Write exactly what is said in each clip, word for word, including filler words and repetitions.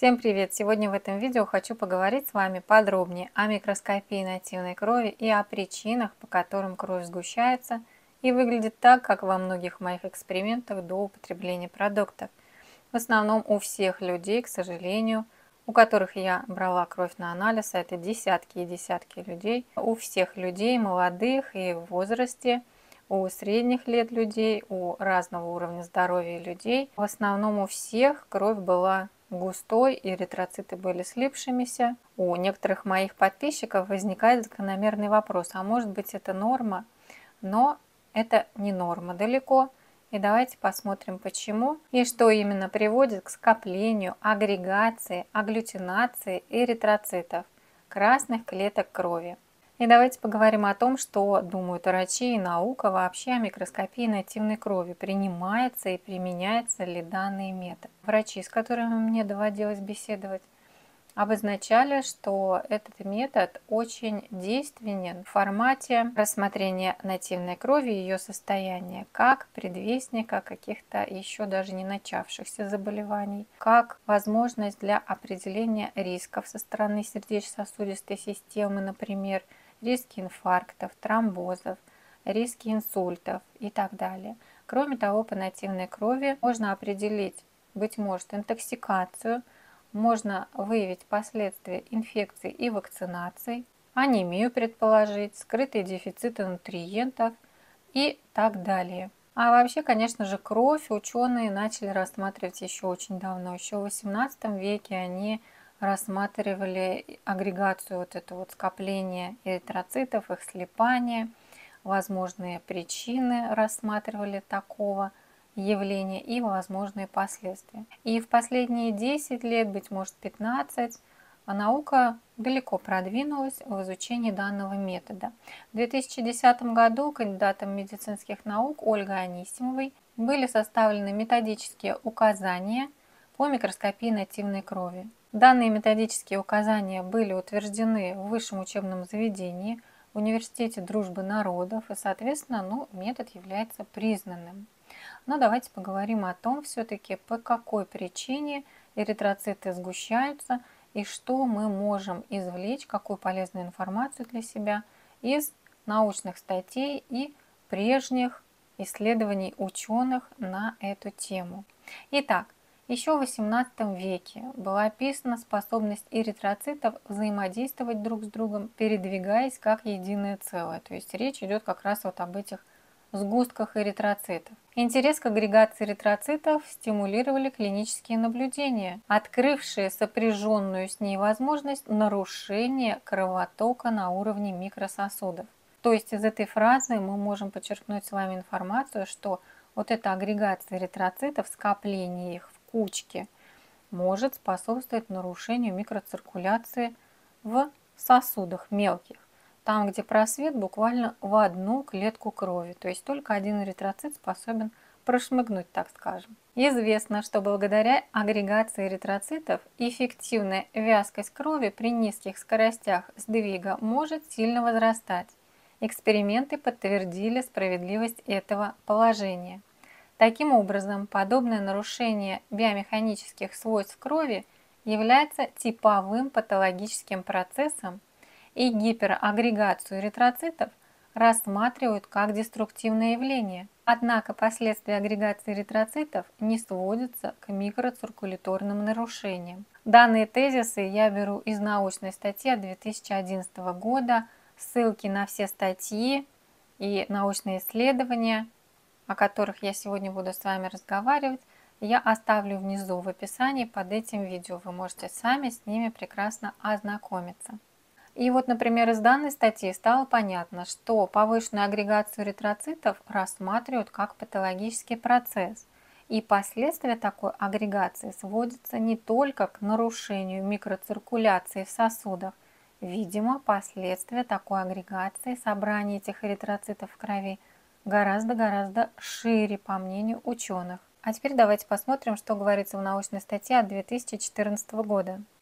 Всем привет! Сегодня в этом видео хочу поговорить с вами подробнее о микроскопии нативной крови и о причинах, по которым кровь сгущается и выглядит так, как во многих моих экспериментах до употребления продуктов. В основном у всех людей, к сожалению, у которых я брала кровь на анализ, а это десятки и десятки людей, у всех людей, молодых и в возрасте, у средних лет людей, у разного уровня здоровья людей, в основном у всех кровь была густой, эритроциты были слипшимися. У некоторых моих подписчиков возникает закономерный вопрос, а может быть это норма? Но это не норма далеко. И давайте посмотрим почему и что именно приводит к скоплению, агрегации, агглютинации эритроцитов, красных клеток крови. И давайте поговорим о том, что думают врачи и наука вообще о микроскопии нативной крови, принимается и применяется ли данный метод. Врачи, с которыми мне доводилось беседовать, обозначали, что этот метод очень действенен в формате рассмотрения нативной крови и ее состояния как предвестника каких-то еще даже не начавшихся заболеваний, как возможность для определения рисков со стороны сердечно-сосудистой системы, например, риски инфарктов, тромбозов, риски инсультов и так далее. Кроме того, по нативной крови можно определить, быть может, интоксикацию, можно выявить последствия инфекций и вакцинаций, анемию предположить, скрытые дефициты нутриентов и так далее. А вообще, конечно же, кровь ученые начали рассматривать еще очень давно. Еще в восемнадцатом веке они рассматривали агрегацию, вот это вот скопление эритроцитов, их слипание, возможные причины рассматривали такого явления и возможные последствия. И в последние десять лет, быть может пятнадцать, наука далеко продвинулась в изучении данного метода. В две тысячи десятом году кандидатом медицинских наук Ольгой Анисимовой были составлены методические указания по микроскопии нативной крови. Данные методические указания были утверждены в высшем учебном заведении, в Университете дружбы народов, и, соответственно, ну, метод является признанным. Но давайте поговорим о том, все-таки по какой причине эритроциты сгущаются и что мы можем извлечь, какую полезную информацию для себя из научных статей и прежних исследований ученых на эту тему. Итак, еще в восемнадцатом веке была описана способность эритроцитов взаимодействовать друг с другом, передвигаясь как единое целое. То есть речь идет как раз вот об этих сгустках эритроцитов. Интерес к агрегации эритроцитов стимулировали клинические наблюдения, открывшие сопряженную с ней возможность нарушения кровотока на уровне микрососудов. То есть из этой фразы мы можем подчеркнуть с вами информацию, что вот эта агрегация эритроцитов, скопление их в кучке, может способствовать нарушению микроциркуляции в сосудах мелких. Там, где просвет буквально в одну клетку крови, то есть только один эритроцит способен прошмыгнуть, так скажем. Известно, что благодаря агрегации эритроцитов эффективная вязкость крови при низких скоростях сдвига может сильно возрастать. Эксперименты подтвердили справедливость этого положения. Таким образом, подобное нарушение биомеханических свойств крови является типовым патологическим процессом, и гиперагрегацию эритроцитов рассматривают как деструктивное явление. Однако последствия агрегации эритроцитов не сводятся к микроциркуляторным нарушениям. Данные тезисы я беру из научной статьи от две тысячи одиннадцатого года. Ссылки на все статьи и научные исследования, о которых я сегодня буду с вами разговаривать, я оставлю внизу в описании под этим видео. Вы можете сами с ними прекрасно ознакомиться. И вот, например, из данной статьи стало понятно, что повышенную агрегацию эритроцитов рассматривают как патологический процесс. И последствия такой агрегации сводятся не только к нарушению микроциркуляции в сосудах. Видимо, последствия такой агрегации, собрания этих эритроцитов в крови, гораздо-гораздо шире, по мнению ученых. А теперь давайте посмотрим, что говорится в научной статье от две тысячи четырнадцатого года.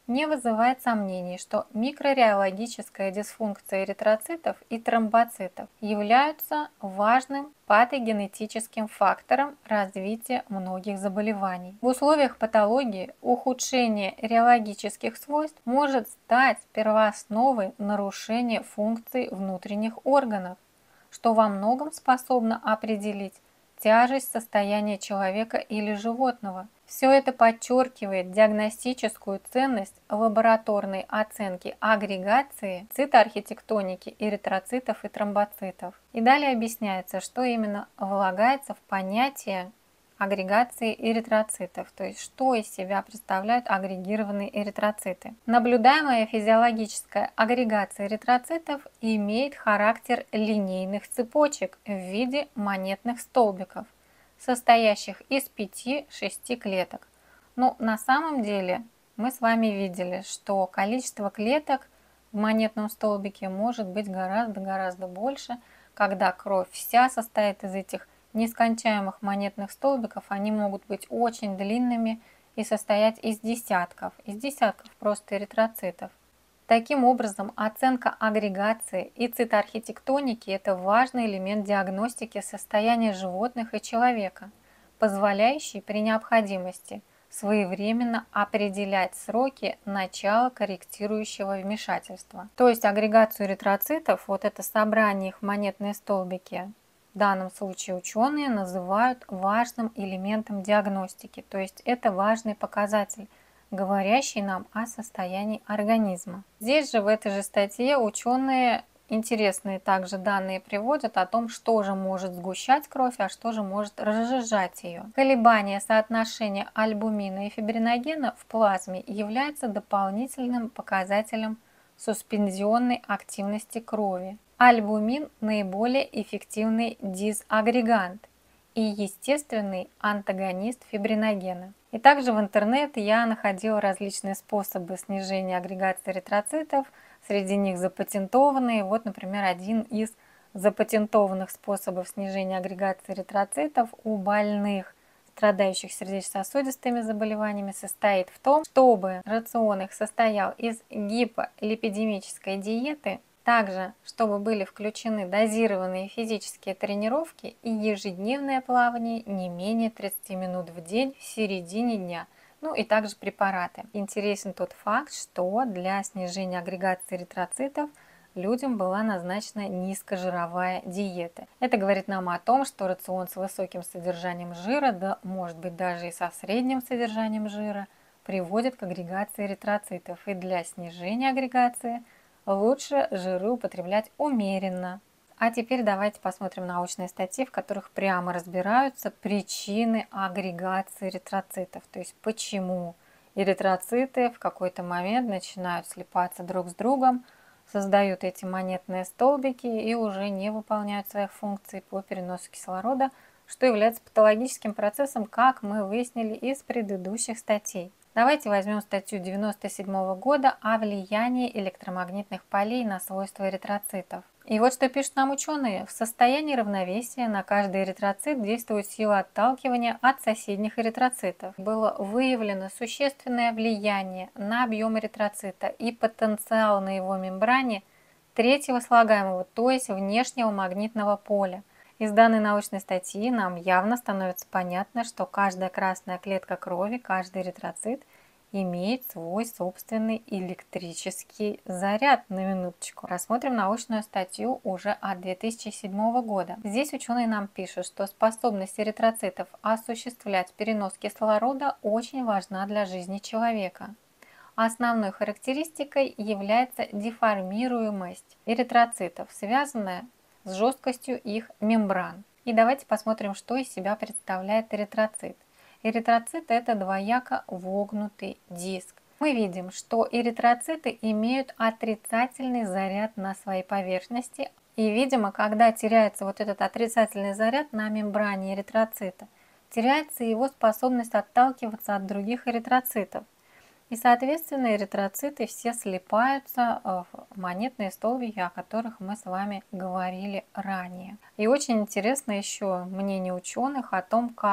Не вызывает сомнений, что микрореологическая дисфункция эритроцитов и тромбоцитов являются важным патогенетическим фактором развития многих заболеваний. В условиях патологии ухудшение реологических свойств может стать первоосновой нарушения функций внутренних органов, что во многом способно определить тяжесть состояния человека или животного. Все это подчеркивает диагностическую ценность лабораторной оценки агрегации цитоархитектоники эритроцитов и тромбоцитов. И далее объясняется, что именно влагается в понятие агрегации эритроцитов, то есть что из себя представляют агрегированные эритроциты. Наблюдаемая физиологическая агрегация эритроцитов имеет характер линейных цепочек в виде монетных столбиков, состоящих из пяти-шести клеток. Но на самом деле мы с вами видели, что количество клеток в монетном столбике может быть гораздо-гораздо больше, когда кровь вся состоит из этих нескончаемых монетных столбиков. Они могут быть очень длинными и состоять из десятков, из десятков просто эритроцитов. Таким образом, оценка агрегации и цитоархитектоники – это важный элемент диагностики состояния животных и человека, позволяющий при необходимости своевременно определять сроки начала корректирующего вмешательства. То есть агрегацию эритроцитов, вот это собрание их в монетные столбики, в данном случае ученые называют важным элементом диагностики, то есть это важный показатель, говорящий нам о состоянии организма. Здесь же в этой же статье ученые интересные также данные приводят о том, что же может сгущать кровь, а что же может разжижать ее. Колебание соотношения альбумина и фибриногена в плазме является дополнительным показателем суспензионной активности крови. Альбумин – наиболее эффективный дизагрегант и естественный антагонист фибриногена. И также в интернете я находила различные способы снижения агрегации эритроцитов, среди них запатентованные. Вот, например, один из запатентованных способов снижения агрегации эритроцитов у больных, страдающих сердечно-сосудистыми заболеваниями, состоит в том, чтобы рацион их состоял из гиполипидемической диеты, также, чтобы были включены дозированные физические тренировки и ежедневное плавание не менее тридцати минут в день в середине дня, ну и также препараты. Интересен тот факт, что для снижения агрегации эритроцитов людям была назначена низкожировая диета. Это говорит нам о том, что рацион с высоким содержанием жира, да может быть даже и со средним содержанием жира, приводит к агрегации эритроцитов. И для снижения агрегации лучше жиры употреблять умеренно. А теперь давайте посмотрим научные статьи, в которых прямо разбираются причины агрегации эритроцитов. То есть почему эритроциты в какой-то момент начинают слипаться друг с другом, создают эти монетные столбики и уже не выполняют своих функций по переносу кислорода, что является патологическим процессом, как мы выяснили из предыдущих статей. Давайте возьмем статью девяносто седьмого года о влиянии электромагнитных полей на свойства эритроцитов. И вот что пишут нам ученые. В состоянии равновесия на каждый эритроцит действует сила отталкивания от соседних эритроцитов. Было выявлено существенное влияние на объем эритроцита и потенциал на его мембране третьего слагаемого, то есть внешнего магнитного поля. Из данной научной статьи нам явно становится понятно, что каждая красная клетка крови, каждый эритроцит имеет свой собственный электрический заряд. На минуточку. Рассмотрим научную статью уже от две тысячи седьмого года. Здесь ученые нам пишут, что способность эритроцитов осуществлять перенос кислорода очень важна для жизни человека. Основной характеристикой является деформируемость эритроцитов, связанная с жесткостью их мембран. И давайте посмотрим, что из себя представляет эритроцит. Эритроцит – это двояко вогнутый диск. Мы видим, что эритроциты имеют отрицательный заряд на своей поверхности. И, видимо, когда теряется вот этот отрицательный заряд на мембране эритроцита, теряется его способность отталкиваться от других эритроцитов. И, соответственно, эритроциты все слипаются в монетные столбики, о которых мы с вами говорили ранее. И очень интересно еще мнение ученых о том, как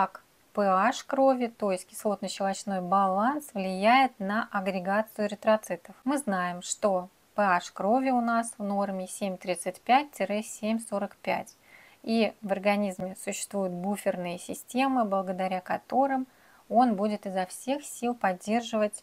pH крови, то есть кислотно-щелочной баланс, влияет на агрегацию эритроцитов. Мы знаем, что pH крови у нас в норме семь тридцать пять — семь сорок пять. И в организме существуют буферные системы, благодаря которым он будет изо всех сил поддерживать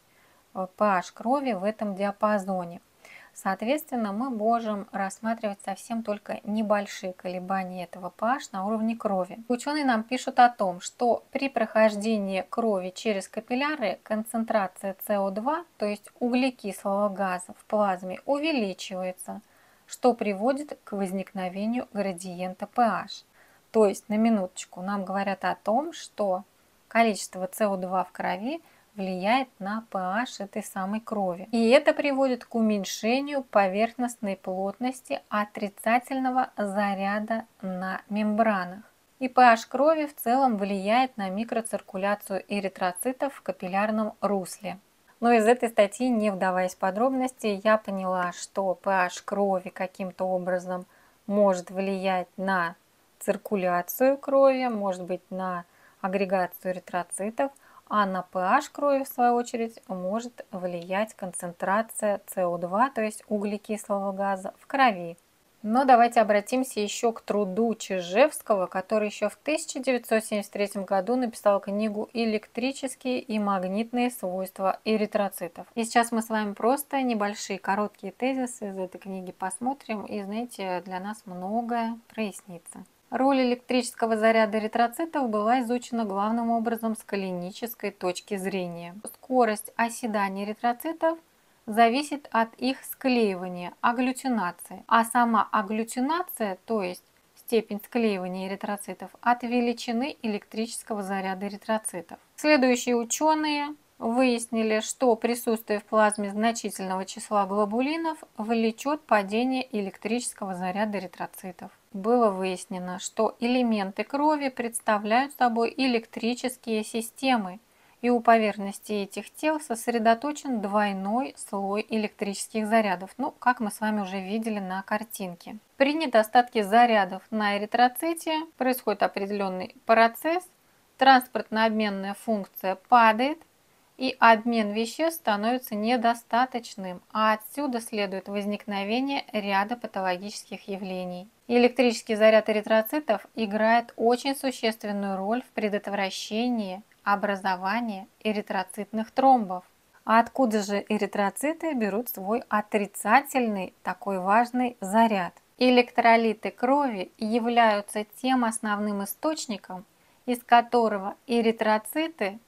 pH крови в этом диапазоне. Соответственно, мы можем рассматривать совсем только небольшие колебания этого pH на уровне крови. Ученые нам пишут о том, что при прохождении крови через капилляры концентрация си о два, то есть углекислого газа в плазме, увеличивается, что приводит к возникновению градиента pH. То есть, на минуточку, нам говорят о том, что количество си о два в крови влияет на pH этой самой крови. И это приводит к уменьшению поверхностной плотности отрицательного заряда на мембранах. И pH крови в целом влияет на микроциркуляцию эритроцитов в капиллярном русле. Но из этой статьи, не вдаваясь в подробности, я поняла, что pH крови каким-то образом может влиять на циркуляцию крови, может быть на агрегацию эритроцитов, а на pH крови, в свою очередь, может влиять концентрация си о два, то есть углекислого газа, в крови. Но давайте обратимся еще к труду Чижевского, который еще в тысяча девятьсот семьдесят третьем году написал книгу «Электрические и магнитные свойства эритроцитов». И сейчас мы с вами просто небольшие короткие тезисы из этой книги посмотрим, и, знаете, для нас многое прояснится. Роль электрического заряда эритроцитов была изучена главным образом с клинической точки зрения. Скорость оседания эритроцитов зависит от их склеивания, агглютинации, а сама агглютинация, то есть степень склеивания эритроцитов, от величины электрического заряда эритроцитов. Следующие ученые выяснили, что присутствие в плазме значительного числа глобулинов влечет падение электрического заряда эритроцитов. Было выяснено, что элементы крови представляют собой электрические системы, и у поверхности этих тел сосредоточен двойной слой электрических зарядов, ну, как мы с вами уже видели на картинке. При недостатке зарядов на эритроците происходит определенный процесс, транспортно-обменная функция падает, и обмен веществ становится недостаточным, а отсюда следует возникновение ряда патологических явлений. Электрический заряд эритроцитов играет очень существенную роль в предотвращении образования эритроцитных тромбов. А откуда же эритроциты берут свой отрицательный, такой важный заряд? Электролиты крови являются тем основным источником, из которого эритроциты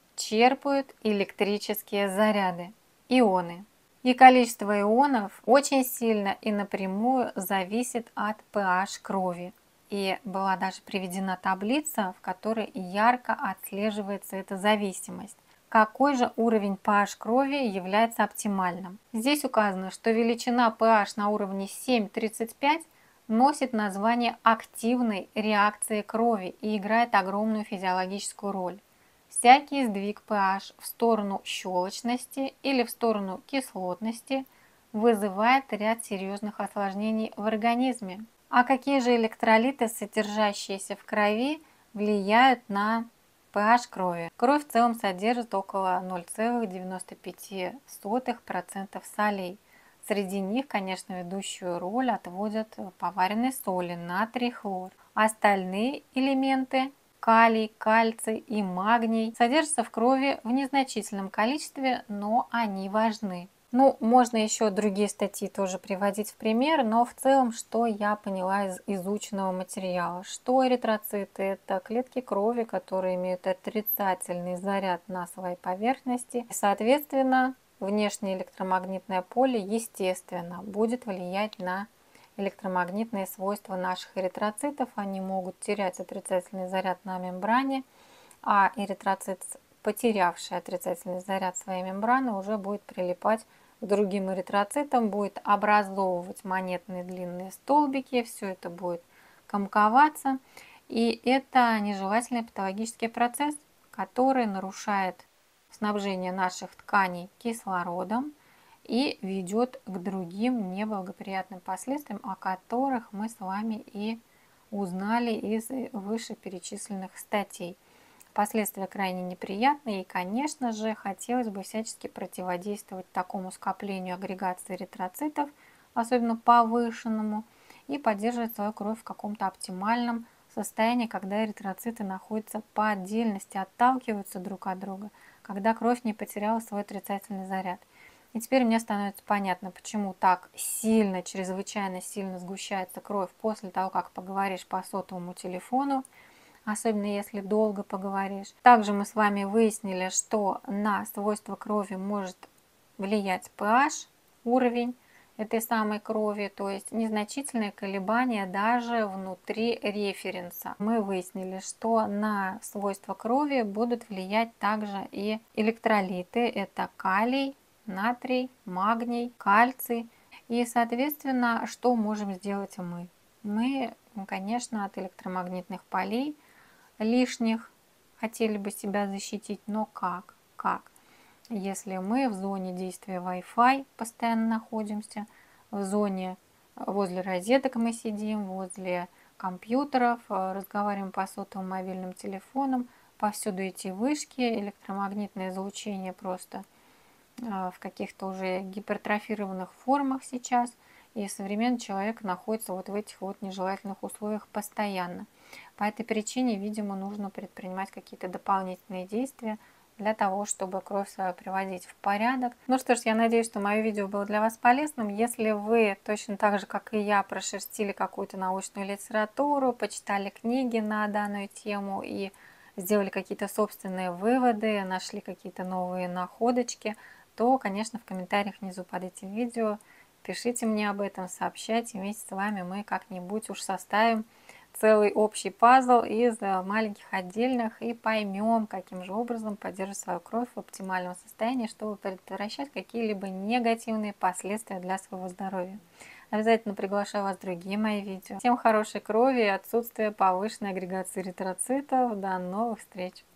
черпают электрические заряды, ионы. И количество ионов очень сильно и напрямую зависит от pH крови. И была даже приведена таблица, в которой ярко отслеживается эта зависимость. Какой же уровень pH крови является оптимальным? Здесь указано, что величина pH на уровне семь тридцать пять носит название активной реакции крови и играет огромную физиологическую роль. Всякий сдвиг pH в сторону щелочности или в сторону кислотности вызывает ряд серьезных осложнений в организме. А какие же электролиты, содержащиеся в крови, влияют на pH крови? Кровь в целом содержит около ноль целых девяносто пять сотых процента солей. Среди них, конечно, ведущую роль отводят поваренные соли, натрий, хлор. Остальные элементы – калий, кальций и магний – содержатся в крови в незначительном количестве, но они важны. Ну, можно еще другие статьи тоже приводить в пример, но в целом, что я поняла из изученного материала, что эритроциты – это клетки крови, которые имеют отрицательный заряд на своей поверхности. И, соответственно, внешнее электромагнитное поле, естественно, будет влиять на электромагнитные свойства наших эритроцитов. Они могут терять отрицательный заряд на мембране, а эритроцит, потерявший отрицательный заряд своей мембраны, уже будет прилипать к другим эритроцитам, будет образовывать монетные длинные столбики, все это будет комковаться. И это нежелательный патологический процесс, который нарушает снабжение наших тканей кислородом и ведет к другим неблагоприятным последствиям, о которых мы с вами и узнали из вышеперечисленных статей. Последствия крайне неприятные, и, конечно же, хотелось бы всячески противодействовать такому скоплению агрегации эритроцитов, особенно повышенному, и поддерживать свою кровь в каком-то оптимальном состоянии, когда эритроциты находятся по отдельности, отталкиваются друг от друга, когда кровь не потеряла свой отрицательный заряд. И теперь мне становится понятно, почему так сильно, чрезвычайно сильно сгущается кровь после того, как поговоришь по сотовому телефону, особенно если долго поговоришь. Также мы с вами выяснили, что на свойства крови может влиять pH, уровень этой самой крови, то есть незначительные колебания даже внутри референса. Мы выяснили, что на свойства крови будут влиять также и электролиты, это калий, натрий, магний, кальций. И, соответственно, что можем сделать мы? Мы, конечно, от электромагнитных полей лишних хотели бы себя защитить, но как? Как? Если мы в зоне действия Wi-Fi постоянно находимся, в зоне возле розеток мы сидим, возле компьютеров, разговариваем по сотовым мобильным телефонам, повсюду эти вышки, электромагнитное излучение просто в каких-то уже гипертрофированных формах сейчас, и современный человек находится вот в этих вот нежелательных условиях постоянно. По этой причине, видимо, нужно предпринимать какие-то дополнительные действия для того, чтобы кровь свою приводить в порядок. Ну что ж, я надеюсь, что мое видео было для вас полезным. Если вы точно так же, как и я, прошерстили какую-то научную литературу, почитали книги на данную тему и сделали какие-то собственные выводы, нашли какие-то новые находочки, то, конечно, в комментариях внизу под этим видео пишите мне об этом, сообщайте. Вместе с вами мы как-нибудь уж составим целый общий пазл из маленьких отдельных и поймем, каким же образом поддерживать свою кровь в оптимальном состоянии, чтобы предотвращать какие-либо негативные последствия для своего здоровья. Обязательно приглашаю вас в другие мои видео. Всем хорошей крови и отсутствия повышенной агрегации эритроцитов. До новых встреч!